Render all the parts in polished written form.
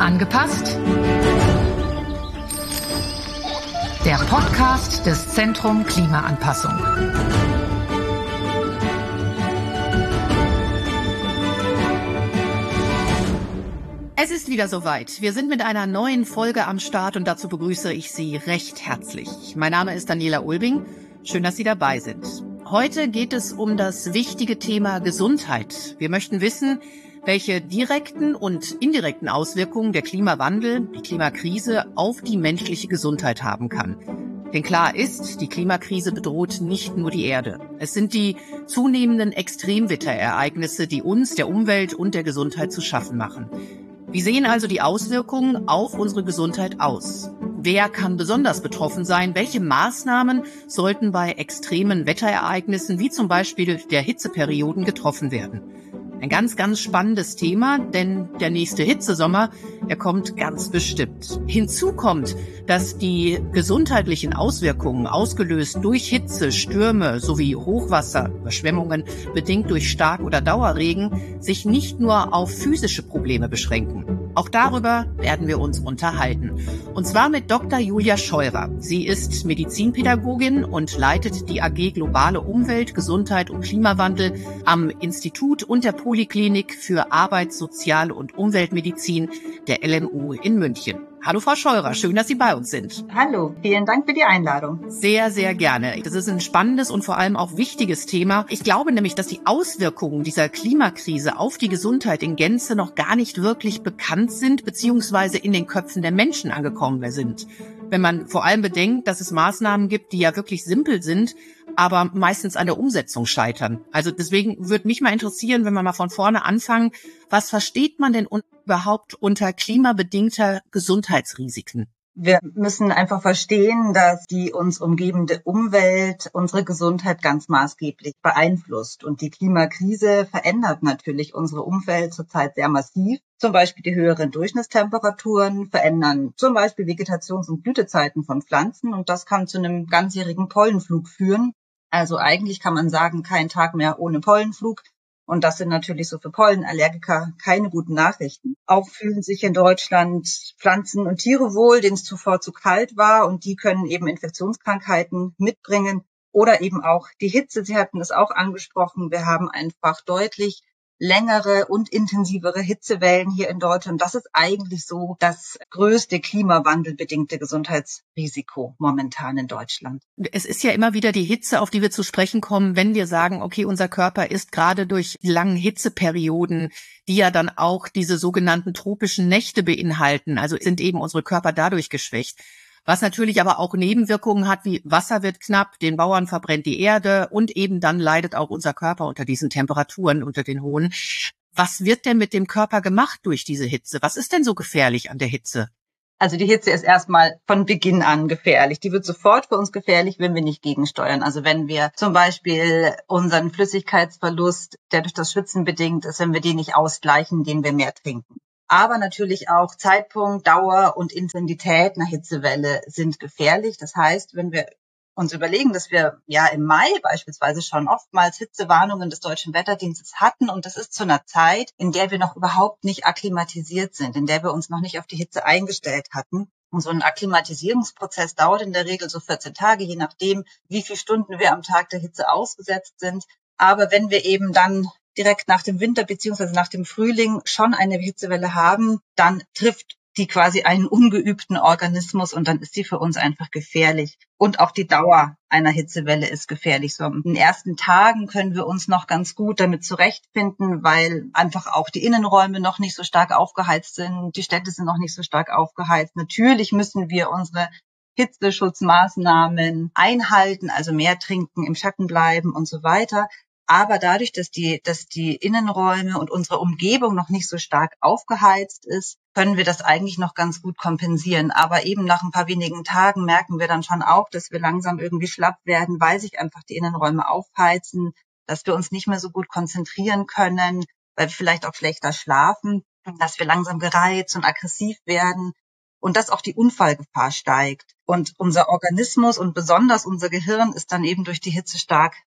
Angepasst? Der Podcast des Zentrum Klimaanpassung. Es ist wieder soweit. Wir sind mit einer neuen Folge am Start und dazu begrüße ich Sie recht herzlich. Mein Name ist Daniela Ulbing. Schön, dass Sie dabei sind. Heute geht es um das wichtige Thema Gesundheit. Wir möchten wissen, welche direkten und indirekten Auswirkungen der Klimawandel, die Klimakrise auf die menschliche Gesundheit haben kann. Denn klar ist, die Klimakrise bedroht nicht nur die Erde. Es sind die zunehmenden Extremwetterereignisse, die uns, der Umwelt und der Gesundheit zu schaffen machen. Wie sehen also die Auswirkungen auf unsere Gesundheit aus? Wer kann besonders betroffen sein? Welche Maßnahmen sollten bei extremen Wetterereignissen wie zum Beispiel der Hitzeperioden getroffen werden? Ein ganz, ganz spannendes Thema, denn der nächste Hitzesommer, der kommt ganz bestimmt. Hinzu kommt, dass die gesundheitlichen Auswirkungen, ausgelöst durch Hitze, Stürme sowie Hochwasser, Überschwemmungen, bedingt durch Stark- oder Dauerregen, sich nicht nur auf physische Probleme beschränken. Auch darüber werden wir uns unterhalten. Und zwar mit Dr. Julia Scheurer. Sie ist Medizinpädagogin und leitet die AG Globale Umwelt, Gesundheit und Klimawandel am Institut und der Poliklinik für Arbeits-, Sozial- und Umweltmedizin der LMU in München. Hallo Frau Scheurer, schön, dass Sie bei uns sind. Hallo, vielen Dank für die Einladung. Sehr, sehr gerne. Das ist ein spannendes und vor allem auch wichtiges Thema. Ich glaube nämlich, dass die Auswirkungen dieser Klimakrise auf die Gesundheit in Gänze noch gar nicht wirklich bekannt sind, beziehungsweise in den Köpfen der Menschen angekommen sind. Wenn man vor allem bedenkt, dass es Maßnahmen gibt, die ja wirklich simpel sind, aber meistens an der Umsetzung scheitern. Also deswegen würde mich mal interessieren, wenn wir mal von vorne anfangen, was versteht man denn überhaupt unter klimabedingter Gesundheitsrisiken? Wir müssen einfach verstehen, dass die uns umgebende Umwelt unsere Gesundheit ganz maßgeblich beeinflusst. Und die Klimakrise verändert natürlich unsere Umwelt zurzeit sehr massiv. Zum Beispiel die höheren Durchschnittstemperaturen verändern zum Beispiel Vegetations- und Blütezeiten von Pflanzen. Und das kann zu einem ganzjährigen Pollenflug führen. Also eigentlich kann man sagen, kein Tag mehr ohne Pollenflug. Und das sind natürlich so für Pollenallergiker keine guten Nachrichten. Auch fühlen sich in Deutschland Pflanzen und Tiere wohl, denen es zuvor zu kalt war. Und die können eben Infektionskrankheiten mitbringen. Oder eben auch die Hitze. Sie hatten es auch angesprochen. Wir haben einfach deutlich längere und intensivere Hitzewellen hier in Deutschland. Das ist eigentlich so das größte klimawandelbedingte Gesundheitsrisiko momentan in Deutschland. Es ist ja immer wieder die Hitze, auf die wir zu sprechen kommen, wenn wir sagen, okay, unser Körper ist gerade durch die langen Hitzeperioden, die ja dann auch diese sogenannten tropischen Nächte beinhalten, also sind eben unsere Körper dadurch geschwächt. Was natürlich aber auch Nebenwirkungen hat, wie Wasser wird knapp, den Bauern verbrennt die Erde und eben dann leidet auch unser Körper unter diesen Temperaturen, unter den hohen. Was wird denn mit dem Körper gemacht durch diese Hitze? Was ist denn so gefährlich an der Hitze? Also die Hitze ist erstmal von Beginn an gefährlich. Die wird sofort für uns gefährlich, wenn wir nicht gegensteuern. Also wenn wir zum Beispiel unseren Flüssigkeitsverlust, der durch das Schwitzen bedingt ist, wenn wir den nicht ausgleichen, indem wir mehr trinken. Aber natürlich auch Zeitpunkt, Dauer und Intensität einer Hitzewelle sind gefährlich. Das heißt, wenn wir uns überlegen, dass wir ja im Mai beispielsweise schon oftmals Hitzewarnungen des Deutschen Wetterdienstes hatten und das ist zu einer Zeit, in der wir noch überhaupt nicht akklimatisiert sind, in der wir uns noch nicht auf die Hitze eingestellt hatten. Und so ein Akklimatisierungsprozess dauert in der Regel so 14 Tage, je nachdem, wie viele Stunden wir am Tag der Hitze ausgesetzt sind. Aber wenn wir eben dann direkt nach dem Winter beziehungsweise nach dem Frühling schon eine Hitzewelle haben, dann trifft die quasi einen ungeübten Organismus und dann ist sie für uns einfach gefährlich. Und auch die Dauer einer Hitzewelle ist gefährlich. So in den ersten Tagen können wir uns noch ganz gut damit zurechtfinden, weil einfach auch die Innenräume noch nicht so stark aufgeheizt sind, die Städte sind noch nicht so stark aufgeheizt. Natürlich müssen wir unsere Hitzeschutzmaßnahmen einhalten, also mehr trinken, im Schatten bleiben und so weiter. Aber dadurch, dass die Innenräume und unsere Umgebung noch nicht so stark aufgeheizt ist, können wir das eigentlich noch ganz gut kompensieren. Aber eben nach ein paar wenigen Tagen merken wir dann schon auch, dass wir langsam irgendwie schlapp werden, weil sich einfach die Innenräume aufheizen, dass wir uns nicht mehr so gut konzentrieren können, weil wir vielleicht auch schlechter schlafen, dass wir langsam gereizt und aggressiv werden und dass auch die Unfallgefahr steigt. Und unser Organismus und besonders unser Gehirn ist dann eben durch die Hitze stark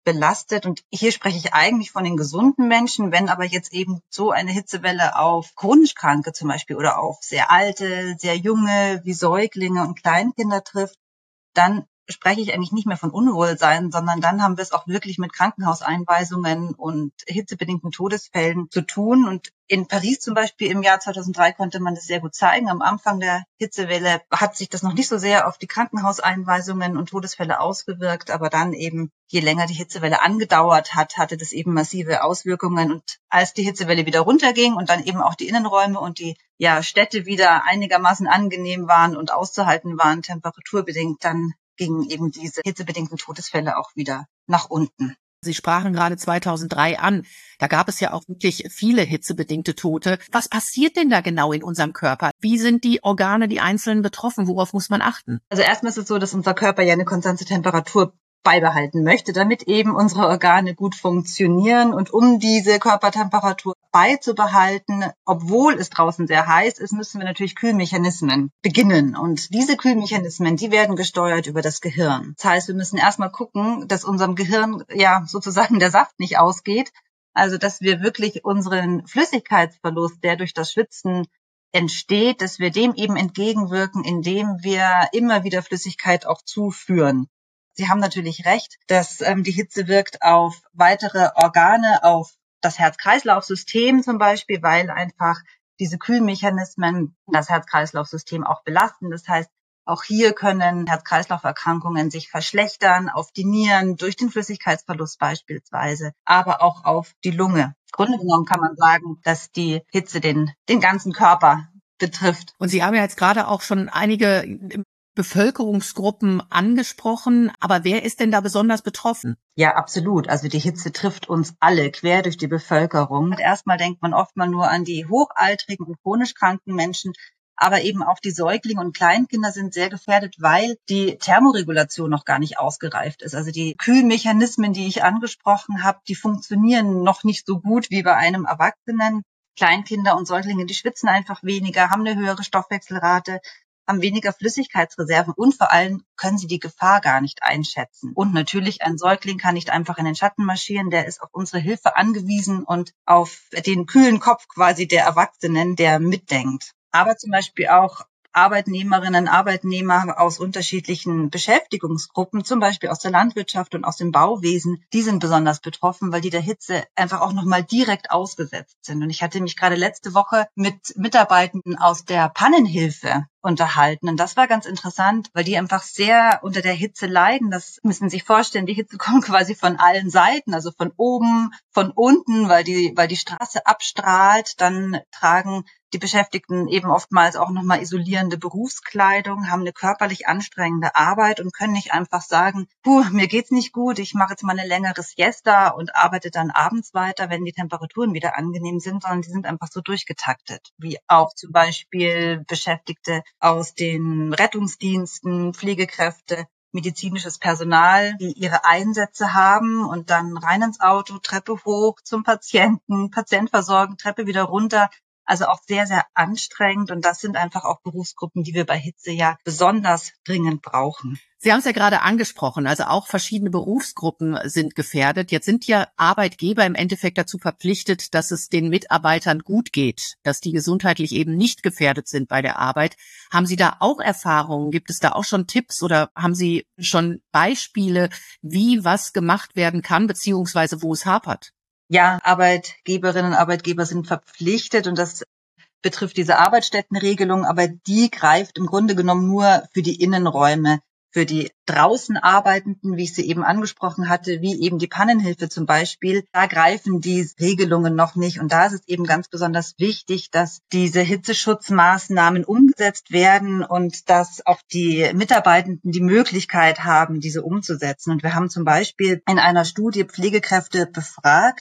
belastet. Und hier spreche ich eigentlich von den gesunden Menschen. Wenn aber jetzt eben so eine Hitzewelle auf chronisch Kranke zum Beispiel oder auf sehr alte, sehr junge, wie Säuglinge und Kleinkinder trifft, dann spreche ich eigentlich nicht mehr von Unwohlsein, sondern dann haben wir es auch wirklich mit Krankenhauseinweisungen und hitzebedingten Todesfällen zu tun. Und in Paris zum Beispiel im Jahr 2003 konnte man das sehr gut zeigen. Am Anfang der Hitzewelle hat sich das noch nicht so sehr auf die Krankenhauseinweisungen und Todesfälle ausgewirkt, aber dann eben, je länger die Hitzewelle angedauert hat, hatte das eben massive Auswirkungen. Und als die Hitzewelle wieder runterging und dann eben auch die Innenräume und die Städte wieder einigermaßen angenehm waren und auszuhalten waren, temperaturbedingt, dann gingen eben diese hitzebedingten Todesfälle auch wieder nach unten. Sie sprachen gerade 2003 an. Da gab es ja auch wirklich viele hitzebedingte Tote. Was passiert denn da genau in unserem Körper? Wie sind die Organe, die Einzelnen betroffen? Worauf muss man achten? Also erstmal ist es so, dass unser Körper ja eine konstante Temperatur beibehalten möchte, damit eben unsere Organe gut funktionieren. Und um diese Körpertemperatur beizubehalten, obwohl es draußen sehr heiß ist, müssen wir natürlich Kühlmechanismen beginnen. Und diese Kühlmechanismen, die werden gesteuert über das Gehirn. Das heißt, wir müssen erstmal gucken, dass unserem Gehirn sozusagen der Saft nicht ausgeht. Also, dass wir wirklich unseren Flüssigkeitsverlust, der durch das Schwitzen entsteht, dass wir dem eben entgegenwirken, indem wir immer wieder Flüssigkeit auch zuführen. Sie haben natürlich recht, dass die Hitze wirkt auf weitere Organe, auf das Herz-Kreislauf-System zum Beispiel, weil einfach diese Kühlmechanismen das Herz-Kreislauf-System auch belasten. Das heißt, auch hier können Herz-Kreislauf-Erkrankungen sich verschlechtern, auf die Nieren durch den Flüssigkeitsverlust beispielsweise, aber auch auf die Lunge. Im Grunde genommen kann man sagen, dass die Hitze den ganzen Körper betrifft. Und Sie haben ja jetzt gerade auch schon einige Bevölkerungsgruppen angesprochen, aber wer ist denn da besonders betroffen? Ja, absolut. Also die Hitze trifft uns alle quer durch die Bevölkerung. Erstmal denkt man oft mal nur an die hochaltrigen und chronisch kranken Menschen, aber eben auch die Säuglinge und Kleinkinder sind sehr gefährdet, weil die Thermoregulation noch gar nicht ausgereift ist. Also die Kühlmechanismen, die ich angesprochen habe, die funktionieren noch nicht so gut wie bei einem Erwachsenen. Kleinkinder und Säuglinge, die schwitzen einfach weniger, haben eine höhere Stoffwechselrate, haben weniger Flüssigkeitsreserven und vor allem können sie die Gefahr gar nicht einschätzen. Und natürlich, ein Säugling kann nicht einfach in den Schatten marschieren, der ist auf unsere Hilfe angewiesen und auf den kühlen Kopf quasi der Erwachsenen, der mitdenkt. Aber zum Beispiel auch Arbeitnehmerinnen, Arbeitnehmer aus unterschiedlichen Beschäftigungsgruppen, zum Beispiel aus der Landwirtschaft und aus dem Bauwesen, die sind besonders betroffen, weil die der Hitze einfach auch nochmal direkt ausgesetzt sind. Und ich hatte mich gerade letzte Woche mit Mitarbeitenden aus der Pannenhilfe unterhalten. Und das war ganz interessant, weil die einfach sehr unter der Hitze leiden. Das müssen Sie sich vorstellen, die Hitze kommt quasi von allen Seiten, also von oben, von unten, weil die Straße abstrahlt. Dann tragen die Beschäftigten eben oftmals auch nochmal isolierende Berufskleidung, haben eine körperlich anstrengende Arbeit und können nicht einfach sagen, mir geht's nicht gut, ich mache jetzt mal eine längere Siesta und arbeite dann abends weiter, wenn die Temperaturen wieder angenehm sind, sondern die sind einfach so durchgetaktet, wie auch zum Beispiel Beschäftigte aus den Rettungsdiensten, Pflegekräfte, medizinisches Personal, die ihre Einsätze haben und dann rein ins Auto, Treppe hoch zum Patienten, Patient versorgen, Treppe wieder runter. Also auch sehr, sehr anstrengend. Und das sind einfach auch Berufsgruppen, die wir bei Hitze ja besonders dringend brauchen. Sie haben es ja gerade angesprochen, also auch verschiedene Berufsgruppen sind gefährdet. Jetzt sind ja Arbeitgeber im Endeffekt dazu verpflichtet, dass es den Mitarbeitern gut geht, dass die gesundheitlich eben nicht gefährdet sind bei der Arbeit. Haben Sie da auch Erfahrungen? Gibt es da auch schon Tipps oder haben Sie schon Beispiele, wie was gemacht werden kann, beziehungsweise wo es hapert? Ja, Arbeitgeberinnen und Arbeitgeber sind verpflichtet und das betrifft diese Arbeitsstättenregelung, aber die greift im Grunde genommen nur für die Innenräume. Für die draußen Arbeitenden, wie ich sie eben angesprochen hatte, wie eben die Pannenhilfe zum Beispiel, da greifen die Regelungen noch nicht. Und da ist es eben ganz besonders wichtig, dass diese Hitzeschutzmaßnahmen umgesetzt werden und dass auch die Mitarbeitenden die Möglichkeit haben, diese umzusetzen. Und wir haben zum Beispiel in einer Studie Pflegekräfte befragt,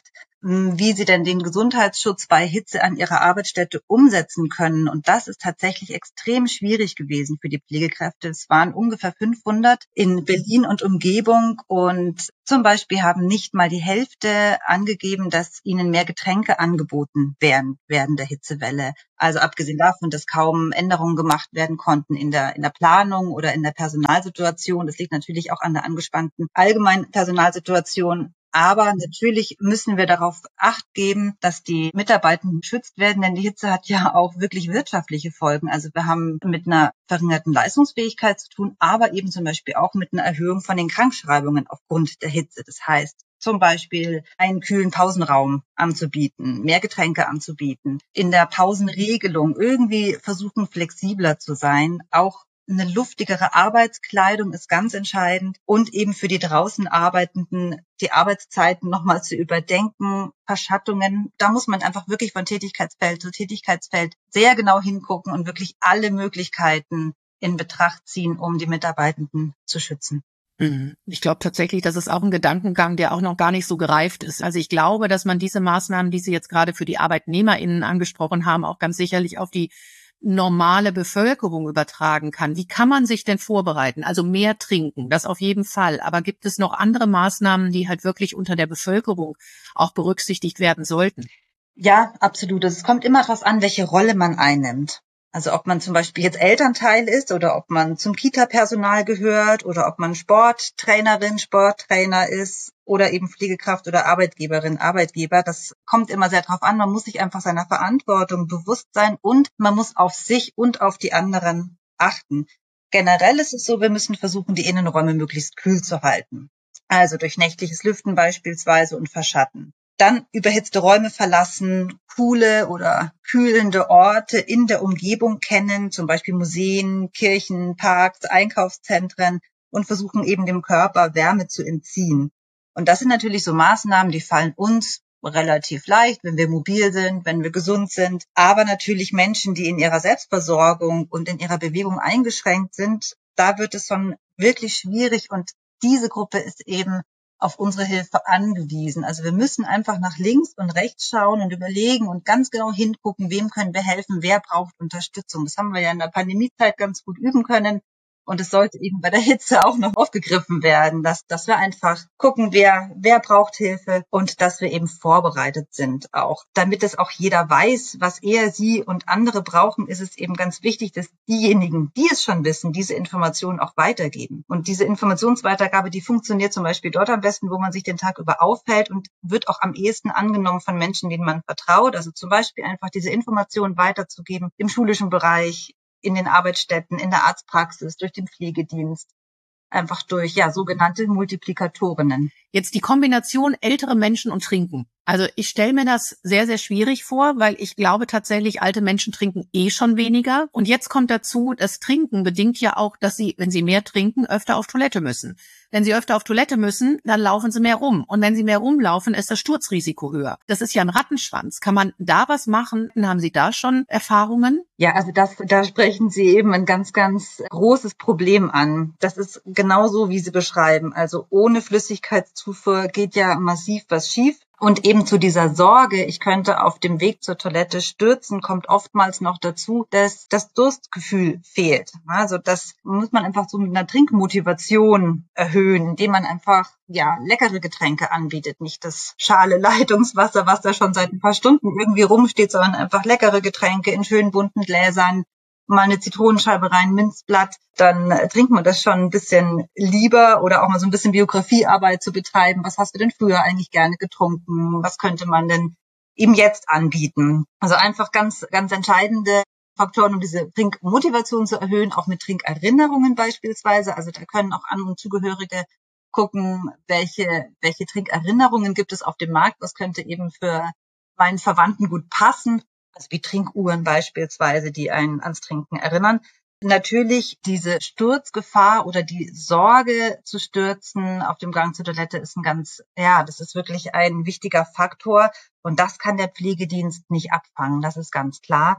wie sie denn den Gesundheitsschutz bei Hitze an ihrer Arbeitsstätte umsetzen können. Und das ist tatsächlich extrem schwierig gewesen für die Pflegekräfte. Es waren ungefähr 500 in Berlin und Umgebung und zum Beispiel haben nicht mal die Hälfte angegeben, dass ihnen mehr Getränke angeboten werden während der Hitzewelle. Also abgesehen davon, dass kaum Änderungen gemacht werden konnten in der Planung oder in der Personalsituation. Das liegt natürlich auch an der angespannten allgemeinen Personalsituation. Aber natürlich müssen wir darauf Acht geben, dass die Mitarbeitenden geschützt werden, denn die Hitze hat ja auch wirklich wirtschaftliche Folgen. Also wir haben mit einer verringerten Leistungsfähigkeit zu tun, aber eben zum Beispiel auch mit einer Erhöhung von den Krankschreibungen aufgrund der Hitze. Das heißt, zum Beispiel einen kühlen Pausenraum anzubieten, mehr Getränke anzubieten, in der Pausenregelung irgendwie versuchen, flexibler zu sein, auch eine luftigere Arbeitskleidung ist ganz entscheidend und eben für die draußen Arbeitenden die Arbeitszeiten nochmal zu überdenken, Verschattungen. Da muss man einfach wirklich von Tätigkeitsfeld zu Tätigkeitsfeld sehr genau hingucken und wirklich alle Möglichkeiten in Betracht ziehen, um die Mitarbeitenden zu schützen. Ich glaube tatsächlich, das ist auch ein Gedankengang, der auch noch gar nicht so gereift ist. Also ich glaube, dass man diese Maßnahmen, die Sie jetzt gerade für die ArbeitnehmerInnen angesprochen haben, auch ganz sicherlich auf die normale Bevölkerung übertragen kann. Wie kann man sich denn vorbereiten? Also mehr trinken, das auf jeden Fall. Aber gibt es noch andere Maßnahmen, die halt wirklich unter der Bevölkerung auch berücksichtigt werden sollten? Ja, absolut. Es kommt immer darauf an, welche Rolle man einnimmt. Also ob man zum Beispiel jetzt Elternteil ist oder ob man zum Kita-Personal gehört oder ob man Sporttrainerin, Sporttrainer ist oder eben Pflegekraft oder Arbeitgeberin, Arbeitgeber. Das kommt immer sehr drauf an. Man muss sich einfach seiner Verantwortung bewusst sein und man muss auf sich und auf die anderen achten. Generell ist es so, wir müssen versuchen, die Innenräume möglichst kühl zu halten. Also durch nächtliches Lüften beispielsweise und Verschatten. Dann überhitzte Räume verlassen, coole oder kühlende Orte in der Umgebung kennen, zum Beispiel Museen, Kirchen, Parks, Einkaufszentren und versuchen eben dem Körper Wärme zu entziehen. Und das sind natürlich so Maßnahmen, die fallen uns relativ leicht, wenn wir mobil sind, wenn wir gesund sind. Aber natürlich Menschen, die in ihrer Selbstversorgung und in ihrer Bewegung eingeschränkt sind, da wird es schon wirklich schwierig und diese Gruppe ist eben auf unsere Hilfe angewiesen. Also wir müssen einfach nach links und rechts schauen und überlegen und ganz genau hingucken, wem können wir helfen, wer braucht Unterstützung. Das haben wir ja in der Pandemiezeit ganz gut üben können. Und es sollte eben bei der Hitze auch noch aufgegriffen werden, dass wir einfach gucken, wer braucht Hilfe und dass wir eben vorbereitet sind auch. Damit es auch jeder weiß, was er, sie und andere brauchen, ist es eben ganz wichtig, dass diejenigen, die es schon wissen, diese Informationen auch weitergeben. Und diese Informationsweitergabe, die funktioniert zum Beispiel dort am besten, wo man sich den Tag über aufhält und wird auch am ehesten angenommen von Menschen, denen man vertraut. Also zum Beispiel einfach diese Informationen weiterzugeben im schulischen Bereich, in den Arbeitsstätten, in der Arztpraxis, durch den Pflegedienst, einfach durch sogenannte Multiplikatorinnen. Jetzt die Kombination ältere Menschen und Trinken. Also ich stelle mir das sehr, sehr schwierig vor, weil ich glaube tatsächlich, alte Menschen trinken schon weniger. Und jetzt kommt dazu, das Trinken bedingt ja auch, dass sie, wenn sie mehr trinken, öfter auf Toilette müssen. Wenn sie öfter auf Toilette müssen, dann laufen sie mehr rum. Und wenn sie mehr rumlaufen, ist das Sturzrisiko höher. Das ist ja ein Rattenschwanz. Kann man da was machen? Haben Sie da schon Erfahrungen? Ja, also da sprechen Sie eben ein ganz, ganz großes Problem an. Das ist genauso, wie Sie beschreiben. Also ohne Flüssigkeitszufuhr geht ja massiv was schief. Und eben zu dieser Sorge, ich könnte auf dem Weg zur Toilette stürzen, kommt oftmals noch dazu, dass das Durstgefühl fehlt. Also das muss man einfach so mit einer Trinkmotivation erhöhen, indem man einfach leckere Getränke anbietet. Nicht das schale Leitungswasser, was da schon seit ein paar Stunden irgendwie rumsteht, sondern einfach leckere Getränke in schönen bunten Gläsern. Mal eine Zitronenscheibe rein, Minzblatt, dann trinkt man das schon ein bisschen lieber oder auch mal so ein bisschen Biografiearbeit zu betreiben. Was hast du denn früher eigentlich gerne getrunken? Was könnte man denn ihm jetzt anbieten? Also einfach ganz, ganz entscheidende Faktoren, um diese Trinkmotivation zu erhöhen, auch mit Trinkerinnerungen beispielsweise. Also da können auch An- und Zugehörige gucken, welche Trinkerinnerungen gibt es auf dem Markt, was könnte eben für meinen Verwandten gut passen. Also wie Trinkuhren beispielsweise, die einen ans Trinken erinnern. Natürlich diese Sturzgefahr oder die Sorge zu stürzen auf dem Gang zur Toilette ist das ist wirklich ein wichtiger Faktor und das kann der Pflegedienst nicht abfangen, das ist ganz klar.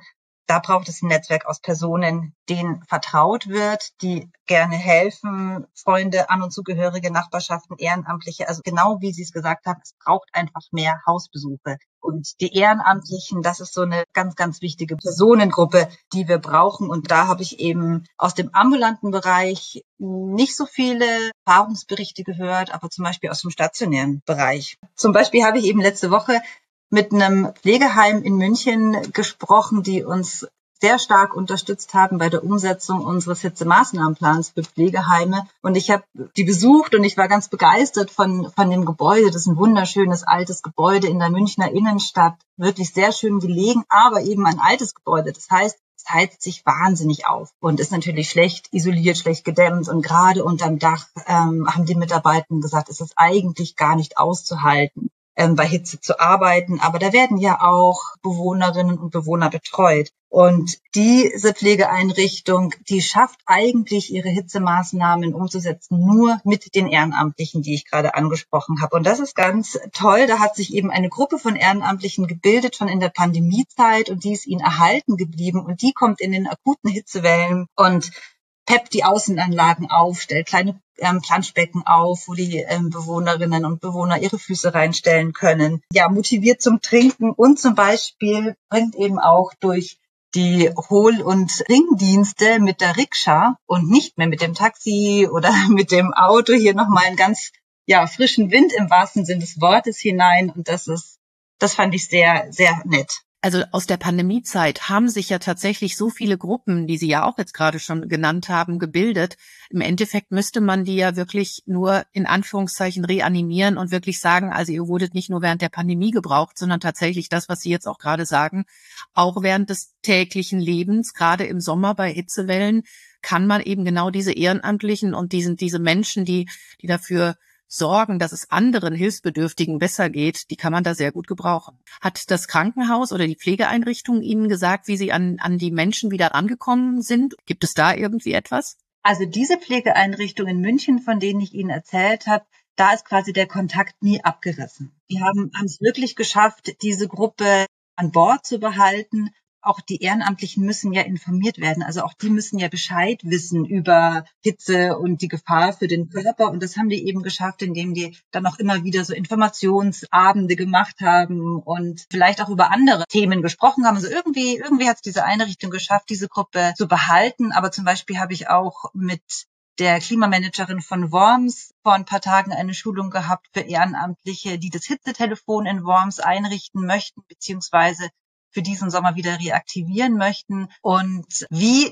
da braucht es ein Netzwerk aus Personen, denen vertraut wird, die gerne helfen, Freunde, An- und Zugehörige, Nachbarschaften, Ehrenamtliche. Also genau wie Sie es gesagt haben, es braucht einfach mehr Hausbesuche. Und die Ehrenamtlichen, das ist so eine ganz, ganz wichtige Personengruppe, die wir brauchen. Und da habe ich eben aus dem ambulanten Bereich nicht so viele Erfahrungsberichte gehört, aber zum Beispiel aus dem stationären Bereich. Zum Beispiel habe ich eben letzte Woche mit einem Pflegeheim in München gesprochen, die uns sehr stark unterstützt haben bei der Umsetzung unseres Hitzemaßnahmenplans für Pflegeheime. Und ich habe die besucht und ich war ganz begeistert von dem Gebäude. Das ist ein wunderschönes altes Gebäude in der Münchner Innenstadt, wirklich sehr schön gelegen, aber eben ein altes Gebäude. Das heißt, es heizt sich wahnsinnig auf und ist natürlich schlecht isoliert, schlecht gedämmt. Und gerade unterm Dach haben die Mitarbeitenden gesagt, es ist eigentlich gar nicht auszuhalten, bei Hitze zu arbeiten. Aber da werden ja auch Bewohnerinnen und Bewohner betreut. Und diese Pflegeeinrichtung, die schafft eigentlich ihre Hitzemaßnahmen umzusetzen, nur mit den Ehrenamtlichen, die ich gerade angesprochen habe. Und das ist ganz toll. Da hat sich eben eine Gruppe von Ehrenamtlichen gebildet, schon in der Pandemiezeit, und die ist ihnen erhalten geblieben. Und die kommt in den akuten Hitzewellen und peppt die Außenanlagen auf, stellt kleine Planschbecken auf, wo die Bewohnerinnen und Bewohner ihre Füße reinstellen können. Ja, motiviert zum Trinken und zum Beispiel bringt eben auch durch die Hohl- und Ringdienste mit der Rikscha und nicht mehr mit dem Taxi oder mit dem Auto hier nochmal einen ganz frischen Wind im wahrsten Sinn des Wortes hinein. Und das fand ich sehr, sehr nett. Also aus der Pandemiezeit haben sich ja tatsächlich so viele Gruppen, die Sie ja auch jetzt gerade schon genannt haben, gebildet. Im Endeffekt müsste man die ja wirklich nur in Anführungszeichen reanimieren und wirklich sagen, also ihr wurdet nicht nur während der Pandemie gebraucht, sondern tatsächlich das, was Sie jetzt auch gerade sagen, auch während des täglichen Lebens, gerade im Sommer bei Hitzewellen, kann man eben genau diese Ehrenamtlichen und diese Menschen, die dafür sorgen, dass es anderen Hilfsbedürftigen besser geht, die kann man da sehr gut gebrauchen. Hat das Krankenhaus oder die Pflegeeinrichtung Ihnen gesagt, wie Sie an die Menschen wieder rangekommen sind? Gibt es da irgendwie etwas? Also diese Pflegeeinrichtung in München, von denen ich Ihnen erzählt habe, da ist quasi der Kontakt nie abgerissen. Die haben es wirklich geschafft, diese Gruppe an Bord zu behalten. Auch die Ehrenamtlichen müssen ja informiert werden. Also auch die müssen ja Bescheid wissen über Hitze und die Gefahr für den Körper. Und das haben die eben geschafft, indem die dann auch immer wieder so Informationsabende gemacht haben und vielleicht auch über andere Themen gesprochen haben. Also irgendwie hat es diese Einrichtung geschafft, diese Gruppe zu behalten. Aber zum Beispiel habe ich auch mit der Klimamanagerin von Worms vor ein paar Tagen eine Schulung gehabt für Ehrenamtliche, die das Hitzetelefon in Worms einrichten möchten, beziehungsweise für diesen Sommer wieder reaktivieren möchten. Und wie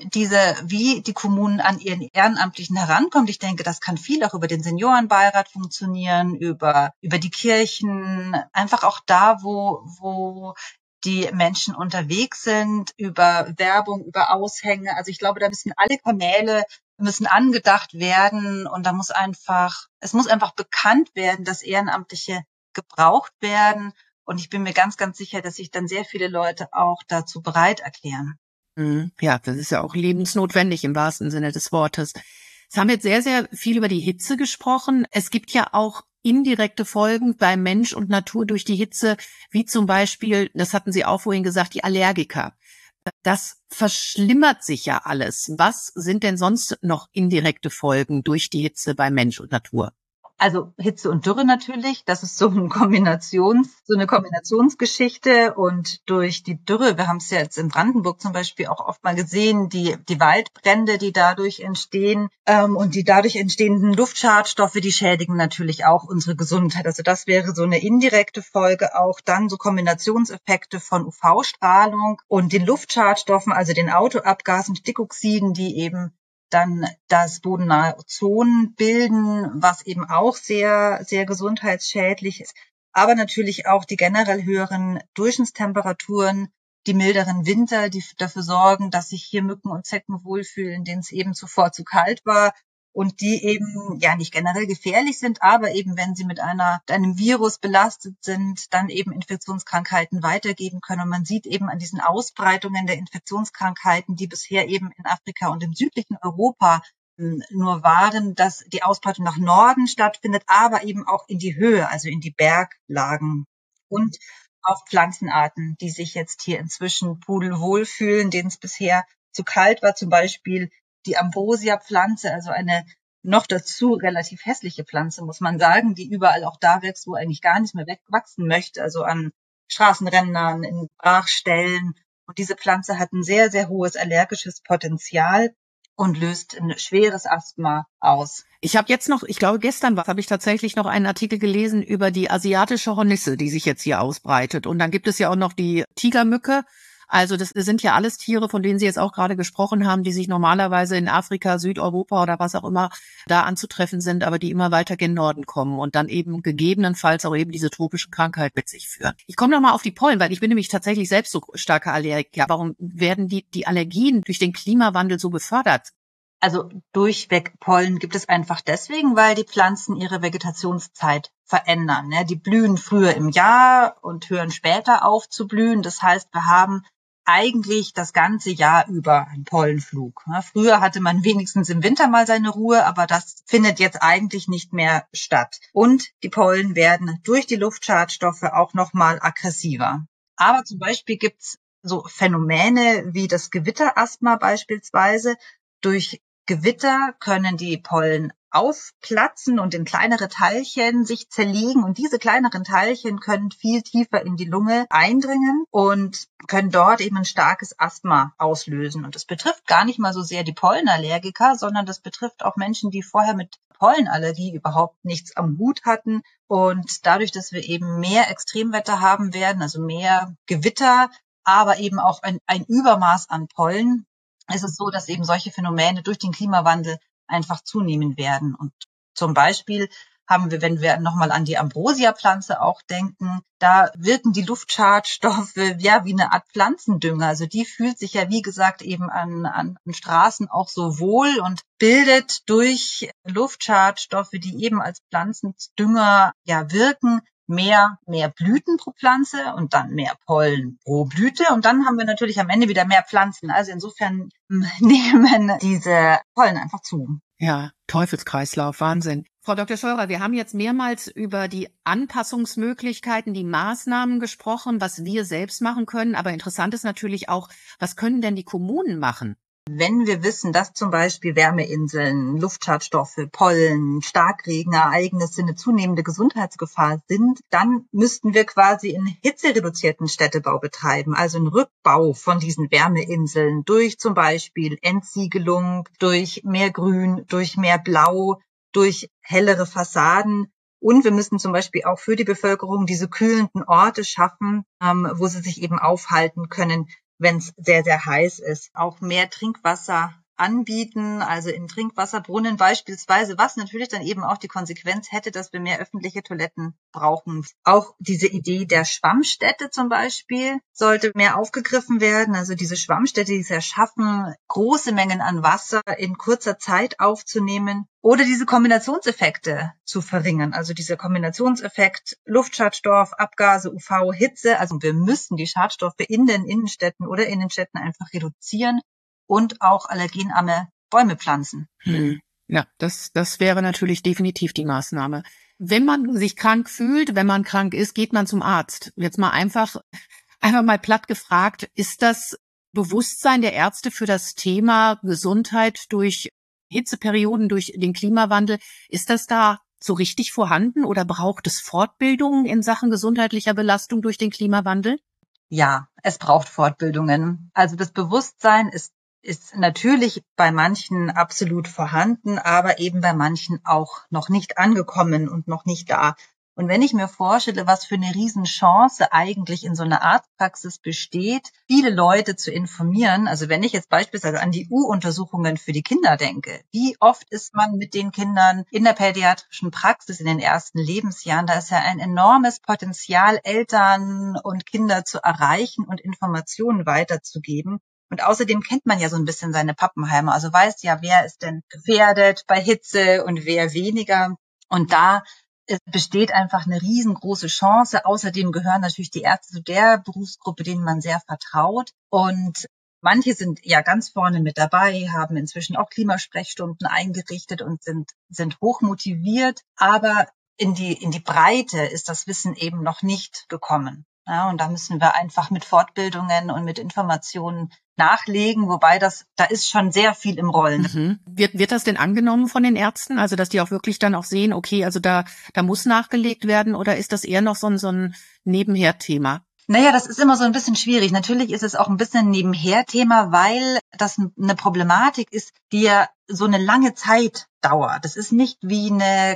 die Kommunen an ihren Ehrenamtlichen herankommt, ich denke, das kann viel auch über den Seniorenbeirat funktionieren, über die Kirchen, einfach auch da, wo die Menschen unterwegs sind, über Werbung, über Aushänge. Also ich glaube, da müssen alle Kanäle müssen angedacht werden, und es muss einfach bekannt werden, dass Ehrenamtliche gebraucht werden. Und ich bin mir ganz, ganz sicher, dass sich dann sehr viele Leute auch dazu bereit erklären. Ja, das ist ja auch lebensnotwendig im wahrsten Sinne des Wortes. Es haben jetzt sehr, sehr viel über die Hitze gesprochen. Es gibt ja auch indirekte Folgen bei Mensch und Natur durch die Hitze, wie zum Beispiel, das hatten Sie auch vorhin gesagt, die Allergiker. Das verschlimmert sich ja alles. Was sind denn sonst noch indirekte Folgen durch die Hitze bei Mensch und Natur? Also Hitze und Dürre natürlich, das ist so eine Kombinationsgeschichte. Und durch die Dürre, wir haben es ja jetzt in Brandenburg zum Beispiel auch oft mal gesehen, die Waldbrände, die dadurch entstehen, und die dadurch entstehenden Luftschadstoffe, die schädigen natürlich auch unsere Gesundheit. Also das wäre so eine indirekte Folge. Auch dann so Kombinationseffekte von UV-Strahlung und den Luftschadstoffen, also den Autoabgasen, Stickoxiden, die eben dann das bodennahe Ozon bilden, was eben auch sehr, sehr gesundheitsschädlich ist. Aber natürlich auch die generell höheren Durchschnittstemperaturen, die milderen Winter, die dafür sorgen, dass sich hier Mücken und Zecken wohlfühlen, denen es eben zuvor zu kalt war. Und die eben ja nicht generell gefährlich sind, aber eben wenn sie mit einem Virus belastet sind, dann eben Infektionskrankheiten weitergeben können. Und man sieht eben an diesen Ausbreitungen der Infektionskrankheiten, die bisher eben in Afrika und im südlichen Europa nur waren, dass die Ausbreitung nach Norden stattfindet, aber eben auch in die Höhe, also in die Berglagen. Und auch Pflanzenarten, die sich jetzt hier inzwischen pudelwohl fühlen, denen es bisher zu kalt war, zum Beispiel die Ambrosia-Pflanze, also eine noch dazu relativ hässliche Pflanze, muss man sagen, die überall auch da wächst, wo eigentlich gar nicht mehr wachsen möchte, also an Straßenrändern, in Brachstellen. Und diese Pflanze hat ein sehr, sehr hohes allergisches Potenzial und löst ein schweres Asthma aus. Ich habe jetzt noch, ich glaube gestern habe ich tatsächlich noch einen Artikel gelesen über die asiatische Hornisse, die sich jetzt hier ausbreitet. Und dann gibt es ja auch noch die Tigermücke. Also das sind ja alles Tiere, von denen Sie jetzt auch gerade gesprochen haben, die sich normalerweise in Afrika, Südeuropa oder was auch immer da anzutreffen sind, aber die immer weiter gen Norden kommen und dann eben gegebenenfalls auch eben diese tropische Krankheit mit sich führen. Ich komme nochmal auf die Pollen, weil ich bin nämlich tatsächlich selbst so starker Allergiker. Warum werden die Allergien durch den Klimawandel so befördert? Also durchweg Pollen gibt es einfach deswegen, weil die Pflanzen ihre Vegetationszeit verändern. Die blühen früher im Jahr und hören später auf zu blühen. Das heißt, wir haben eigentlich das ganze Jahr über einen Pollenflug. Früher hatte man wenigstens im Winter mal seine Ruhe, aber das findet jetzt eigentlich nicht mehr statt. Und die Pollen werden durch die Luftschadstoffe auch nochmal aggressiver. Aber zum Beispiel gibt's so Phänomene wie das Gewitterasthma beispielsweise. Durch Gewitter können die Pollen aufplatzen und in kleinere Teilchen sich zerlegen. Und diese kleineren Teilchen können viel tiefer in die Lunge eindringen und können dort eben ein starkes Asthma auslösen. Und das betrifft gar nicht mal so sehr die Pollenallergiker, sondern das betrifft auch Menschen, die vorher mit Pollenallergie überhaupt nichts am Hut hatten. Und dadurch, dass wir eben mehr Extremwetter haben werden, also mehr Gewitter, aber eben auch ein Übermaß an Pollen, ist es so, dass eben solche Phänomene durch den Klimawandel einfach zunehmen werden. Und zum Beispiel haben wir, wenn wir nochmal an die Ambrosia-Pflanze auch denken, da wirken die Luftschadstoffe ja wie eine Art Pflanzendünger. Also die fühlt sich ja, wie gesagt, eben an Straßen auch so wohl und bildet durch Luftschadstoffe, die eben als Pflanzendünger ja wirken, mehr Blüten pro Pflanze und dann mehr Pollen pro Blüte. Und dann haben wir natürlich am Ende wieder mehr Pflanzen. Also insofern nehmen diese Pollen einfach zu. Ja, Teufelskreislauf, Wahnsinn. Frau Dr. Scheurer, wir haben jetzt mehrmals über die Anpassungsmöglichkeiten, die Maßnahmen gesprochen, was wir selbst machen können. Aber interessant ist natürlich auch, was können denn die Kommunen machen? Wenn wir wissen, dass zum Beispiel Wärmeinseln, Luftschadstoffe, Pollen, Starkregenereignisse eine zunehmende Gesundheitsgefahr sind, dann müssten wir quasi einen hitzereduzierten Städtebau betreiben, also einen Rückbau von diesen Wärmeinseln durch zum Beispiel Entsiegelung, durch mehr Grün, durch mehr Blau, durch hellere Fassaden. Und wir müssen zum Beispiel auch für die Bevölkerung diese kühlenden Orte schaffen, wo sie sich eben aufhalten können, wenn es sehr, sehr heiß ist. Auch mehr Trinkwasser anbieten, also in Trinkwasserbrunnen beispielsweise, was natürlich dann eben auch die Konsequenz hätte, dass wir mehr öffentliche Toiletten brauchen. Auch diese Idee der Schwammstädte zum Beispiel sollte mehr aufgegriffen werden. Also diese Schwammstädte, die es ja schaffen, große Mengen an Wasser in kurzer Zeit aufzunehmen oder diese Kombinationseffekte zu verringern. Also dieser Kombinationseffekt Luftschadstoff, Abgase, UV, Hitze. Also wir müssen die Schadstoffe in den Innenstädten oder in den Städten einfach reduzieren und auch allergenarme Bäume pflanzen. Ja, das wäre natürlich definitiv die Maßnahme. Wenn man sich krank fühlt, wenn man krank ist, geht man zum Arzt. Jetzt mal einfach mal platt gefragt, ist das Bewusstsein der Ärzte für das Thema Gesundheit durch Hitzeperioden, durch den Klimawandel, ist das da so richtig vorhanden oder braucht es Fortbildungen in Sachen gesundheitlicher Belastung durch den Klimawandel? Ja, es braucht Fortbildungen. Also das Bewusstsein ist natürlich bei manchen absolut vorhanden, aber eben bei manchen auch noch nicht angekommen und noch nicht da. Und wenn ich mir vorstelle, was für eine Riesenchance eigentlich in so einer Arztpraxis besteht, viele Leute zu informieren, also wenn ich jetzt beispielsweise an die U-Untersuchungen für die Kinder denke, wie oft ist man mit den Kindern in der pädiatrischen Praxis in den ersten Lebensjahren, da ist ja ein enormes Potenzial, Eltern und Kinder zu erreichen und Informationen weiterzugeben. Und außerdem kennt man ja so ein bisschen seine Pappenheimer, also weiß ja, wer ist denn gefährdet bei Hitze und wer weniger. Und da besteht einfach eine riesengroße Chance. Außerdem gehören natürlich die Ärzte zu der Berufsgruppe, denen man sehr vertraut. Und manche sind ja ganz vorne mit dabei, haben inzwischen auch Klimasprechstunden eingerichtet und sind hoch motiviert. Aber in die Breite ist das Wissen eben noch nicht gekommen. Ja, und da müssen wir einfach mit Fortbildungen und mit Informationen nachlegen, wobei da ist schon sehr viel im Rollen. Mhm. Wird das denn angenommen von den Ärzten? Also, dass die auch wirklich dann auch sehen, okay, also da muss nachgelegt werden, oder ist das eher noch so ein Nebenher-Thema? Naja, das ist immer so ein bisschen schwierig. Natürlich ist es auch ein bisschen ein Nebenher-Thema, weil das eine Problematik ist, die ja so eine lange Zeit dauert. Das ist nicht wie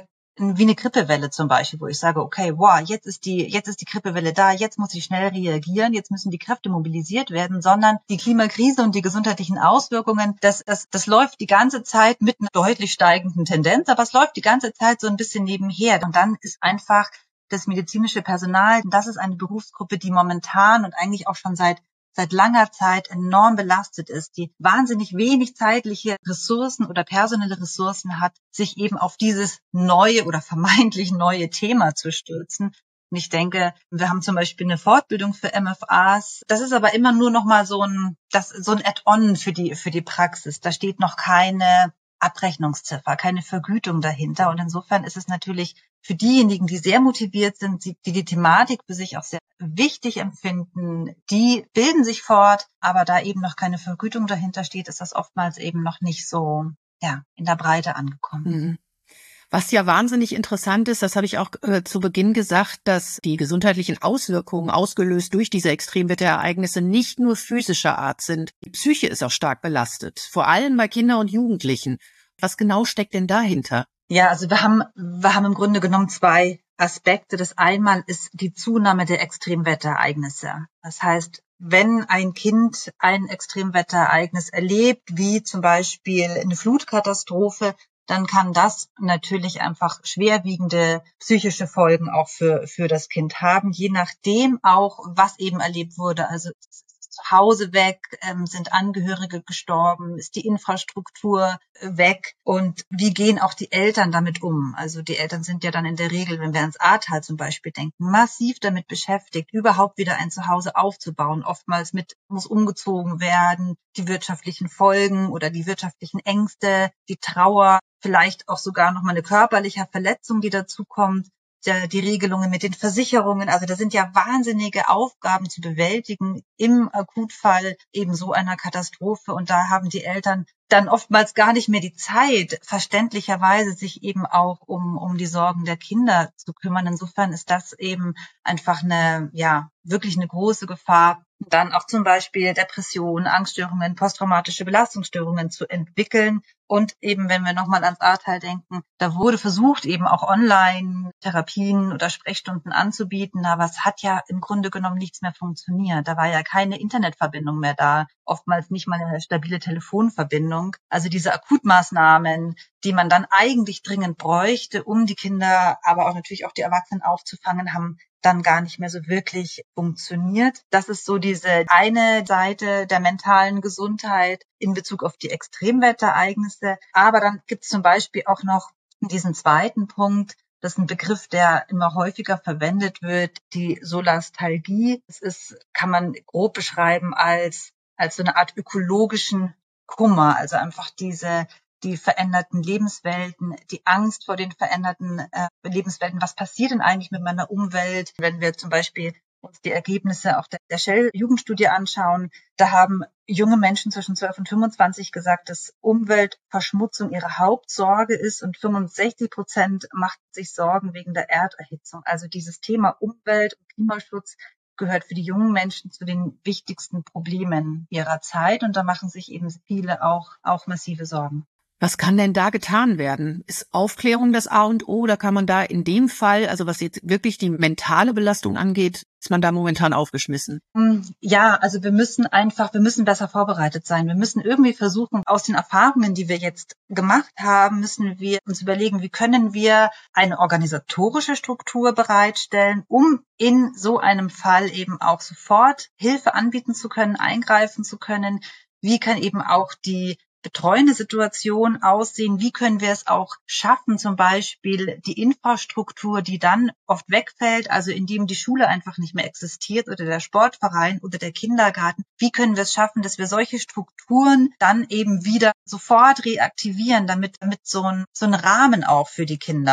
eine Grippewelle zum Beispiel, wo ich sage, okay, wow, jetzt ist die Grippewelle da, jetzt muss ich schnell reagieren, jetzt müssen die Kräfte mobilisiert werden, sondern die Klimakrise und die gesundheitlichen Auswirkungen, das läuft die ganze Zeit mit einer deutlich steigenden Tendenz, aber es läuft die ganze Zeit so ein bisschen nebenher. Und dann ist einfach das medizinische Personal, das ist eine Berufsgruppe, die momentan und eigentlich auch schon seit langer Zeit enorm belastet ist, die wahnsinnig wenig zeitliche Ressourcen oder personelle Ressourcen hat, sich eben auf dieses neue oder vermeintlich neue Thema zu stürzen. Und ich denke, wir haben zum Beispiel eine Fortbildung für MFAs. Das ist aber immer nur noch mal so ein Add-on für die Praxis. Da steht noch keine Abrechnungsziffer, keine Vergütung dahinter. Und insofern ist es natürlich für diejenigen, die sehr motiviert sind, die Thematik für sich auch sehr wichtig empfinden, die bilden sich fort, aber da eben noch keine Vergütung dahinter steht, ist das oftmals eben noch nicht so, in der Breite angekommen. Mhm. Was ja wahnsinnig interessant ist, das habe ich auch zu Beginn gesagt, dass die gesundheitlichen Auswirkungen ausgelöst durch diese Extremwetterereignisse nicht nur physischer Art sind. Die Psyche ist auch stark belastet, vor allem bei Kindern und Jugendlichen. Was genau steckt denn dahinter? Ja, also wir haben im Grunde genommen zwei Aspekte. Das einmal ist die Zunahme der Extremwetterereignisse. Das heißt, wenn ein Kind ein Extremwetterereignis erlebt, wie zum Beispiel eine Flutkatastrophe, dann kann das natürlich einfach schwerwiegende psychische Folgen auch für das Kind haben, je nachdem auch, was eben erlebt wurde. Also zu Hause weg, sind Angehörige gestorben, ist die Infrastruktur weg und wie gehen auch die Eltern damit um? Also die Eltern sind ja dann in der Regel, wenn wir ans Ahrtal zum Beispiel denken, massiv damit beschäftigt, überhaupt wieder ein Zuhause aufzubauen. Oftmals muss umgezogen werden, die wirtschaftlichen Folgen oder die wirtschaftlichen Ängste, die Trauer, vielleicht auch sogar nochmal eine körperliche Verletzung, die dazukommt. Die Regelungen mit den Versicherungen. Also da sind ja wahnsinnige Aufgaben zu bewältigen im Akutfall eben so einer Katastrophe. Und da haben die Eltern dann oftmals gar nicht mehr die Zeit, verständlicherweise sich eben auch um die Sorgen der Kinder zu kümmern. Insofern ist das eben einfach wirklich eine große Gefahr, dann auch zum Beispiel Depressionen, Angststörungen, posttraumatische Belastungsstörungen zu entwickeln. Und eben, wenn wir nochmal ans Ahrtal denken, da wurde versucht, eben auch Online-Therapien oder Sprechstunden anzubieten, aber es hat ja im Grunde genommen nichts mehr funktioniert. Da war ja keine Internetverbindung mehr da, oftmals nicht mal eine stabile Telefonverbindung. Also diese Akutmaßnahmen, die man dann eigentlich dringend bräuchte, um die Kinder, aber auch natürlich auch die Erwachsenen aufzufangen, haben dann gar nicht mehr so wirklich funktioniert. Das ist so diese eine Seite der mentalen Gesundheit in Bezug auf die Extremwetterereignisse. Aber dann gibt es zum Beispiel auch noch diesen zweiten Punkt. Das ist ein Begriff, der immer häufiger verwendet wird, die Solastalgie. Kann man grob beschreiben als so eine Art ökologischen Kummer, also einfach die veränderten Lebenswelten, die Angst vor den veränderten Lebenswelten. Was passiert denn eigentlich mit meiner Umwelt, wenn wir zum Beispiel uns die Ergebnisse auch der Shell-Jugendstudie anschauen? Da haben junge Menschen zwischen 12 und 25 gesagt, dass Umweltverschmutzung ihre Hauptsorge ist und 65% machten sich Sorgen wegen der Erderhitzung. Also dieses Thema Umwelt und Klimaschutz gehört für die jungen Menschen zu den wichtigsten Problemen ihrer Zeit. Und da machen sich eben viele auch massive Sorgen. Was kann denn da getan werden? Ist Aufklärung das A und O, oder kann man da in dem Fall, also was jetzt wirklich die mentale Belastung angeht, ist man da momentan aufgeschmissen? Ja, also wir müssen besser vorbereitet sein. Wir müssen irgendwie versuchen, aus den Erfahrungen, die wir jetzt gemacht haben, müssen wir uns überlegen, wie können wir eine organisatorische Struktur bereitstellen, um in so einem Fall eben auch sofort Hilfe anbieten zu können, eingreifen zu können. Wie kann eben auch die betreuende Situation aussehen? Wie können wir es auch schaffen, zum Beispiel die Infrastruktur, die dann oft wegfällt, also indem die Schule einfach nicht mehr existiert oder der Sportverein oder der Kindergarten. Wie können wir es schaffen, dass wir solche Strukturen dann eben wieder sofort reaktivieren, damit so ein Rahmen auch für die Kinder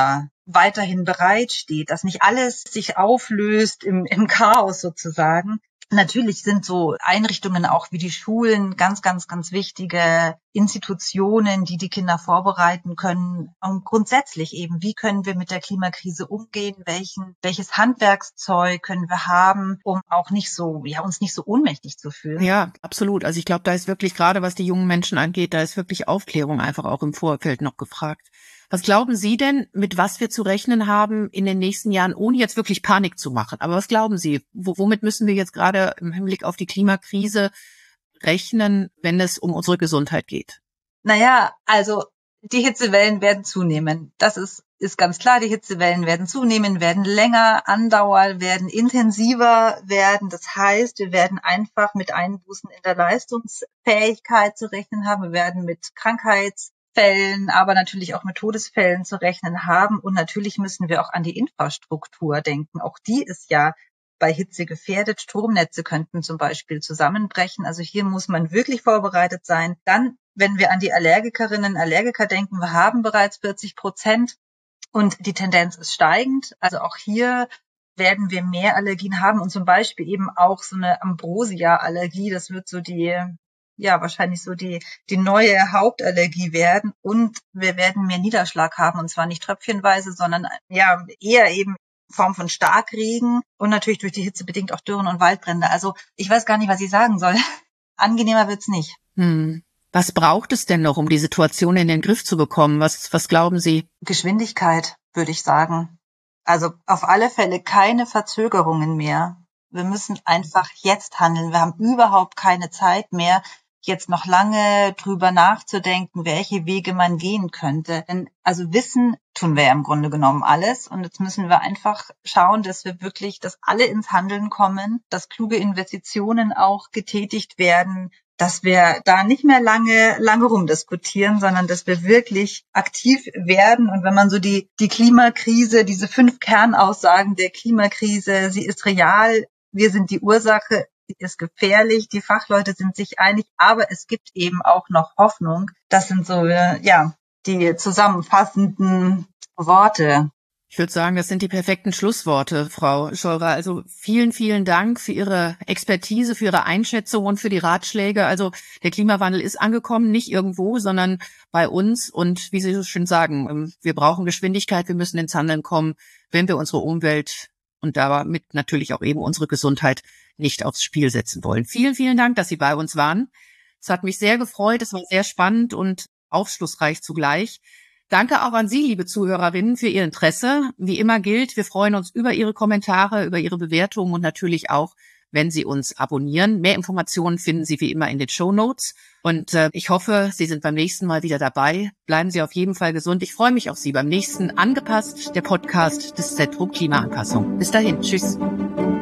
weiterhin bereitsteht, dass nicht alles sich auflöst im Chaos sozusagen. Natürlich sind so Einrichtungen auch wie die Schulen ganz, ganz, ganz wichtige Institutionen, die die Kinder vorbereiten können. Und grundsätzlich eben, wie können wir mit der Klimakrise umgehen? Welches Handwerkszeug können wir haben, um auch uns nicht so ohnmächtig zu fühlen? Ja, absolut. Also ich glaube, da ist wirklich, gerade was die jungen Menschen angeht, da ist wirklich Aufklärung einfach auch im Vorfeld noch gefragt. Was glauben Sie denn, mit was wir zu rechnen haben in den nächsten Jahren, ohne jetzt wirklich Panik zu machen? Aber was glauben Sie, womit müssen wir jetzt gerade im Hinblick auf die Klimakrise rechnen, wenn es um unsere Gesundheit geht? Naja, also die Hitzewellen werden zunehmen. Das ist ganz klar. Die Hitzewellen werden zunehmen, werden länger andauern, werden intensiver werden. Das heißt, wir werden einfach mit Einbußen in der Leistungsfähigkeit zu rechnen haben. Wir werden mit Krankheitsfällen, aber natürlich auch mit Todesfällen zu rechnen haben. Und natürlich müssen wir auch an die Infrastruktur denken. Auch die ist ja bei Hitze gefährdet. Stromnetze könnten zum Beispiel zusammenbrechen. Also hier muss man wirklich vorbereitet sein. Dann, wenn wir an die Allergikerinnen und Allergiker denken, wir haben bereits 40% und die Tendenz ist steigend. Also auch hier werden wir mehr Allergien haben und zum Beispiel eben auch so eine Ambrosia-Allergie. Das wird so wahrscheinlich so die neue Hauptallergie werden. Und wir werden mehr Niederschlag haben und zwar nicht tröpfchenweise, sondern eher eben Form von Starkregen und natürlich durch die Hitze bedingt auch Dürren und Waldbrände. Also ich weiß gar nicht, was ich sagen soll. Angenehmer wird's nicht. Was braucht es denn noch, um die Situation in den Griff zu bekommen? Was glauben Sie? Geschwindigkeit, würde ich sagen. Also auf alle Fälle keine Verzögerungen mehr. Wir müssen einfach jetzt handeln. Wir haben überhaupt keine Zeit mehr, jetzt noch lange drüber nachzudenken, welche Wege man gehen könnte. Denn also wissen tun wir ja im Grunde genommen alles. Und jetzt müssen wir einfach schauen, dass alle ins Handeln kommen, dass kluge Investitionen auch getätigt werden, dass wir da nicht mehr lange rumdiskutieren, sondern dass wir wirklich aktiv werden. Und wenn man so die Klimakrise, diese 5 Kernaussagen der Klimakrise, sie ist real, wir sind die Ursache, sie ist gefährlich, die Fachleute sind sich einig, aber es gibt eben auch noch Hoffnung. Das sind so, die zusammenfassenden Worte. Ich würde sagen, das sind die perfekten Schlussworte, Frau Scheurer. Also vielen, vielen Dank für Ihre Expertise, für Ihre Einschätzung und für die Ratschläge. Also der Klimawandel ist angekommen, nicht irgendwo, sondern bei uns. Und wie Sie so schön sagen, wir brauchen Geschwindigkeit, wir müssen ins Handeln kommen, wenn wir unsere Umwelt und damit natürlich auch eben unsere Gesundheit nicht aufs Spiel setzen wollen. Vielen, vielen Dank, dass Sie bei uns waren. Es hat mich sehr gefreut, es war sehr spannend und aufschlussreich zugleich. Danke auch an Sie, liebe Zuhörerinnen, für Ihr Interesse. Wie immer gilt, wir freuen uns über Ihre Kommentare, über Ihre Bewertungen und natürlich auch, wenn Sie uns abonnieren. Mehr Informationen finden Sie wie immer in den Shownotes. Und ich hoffe, Sie sind beim nächsten Mal wieder dabei. Bleiben Sie auf jeden Fall gesund. Ich freue mich auf Sie beim nächsten Angepasst, der Podcast des Zentrum Klimaanpassung. Bis dahin, tschüss.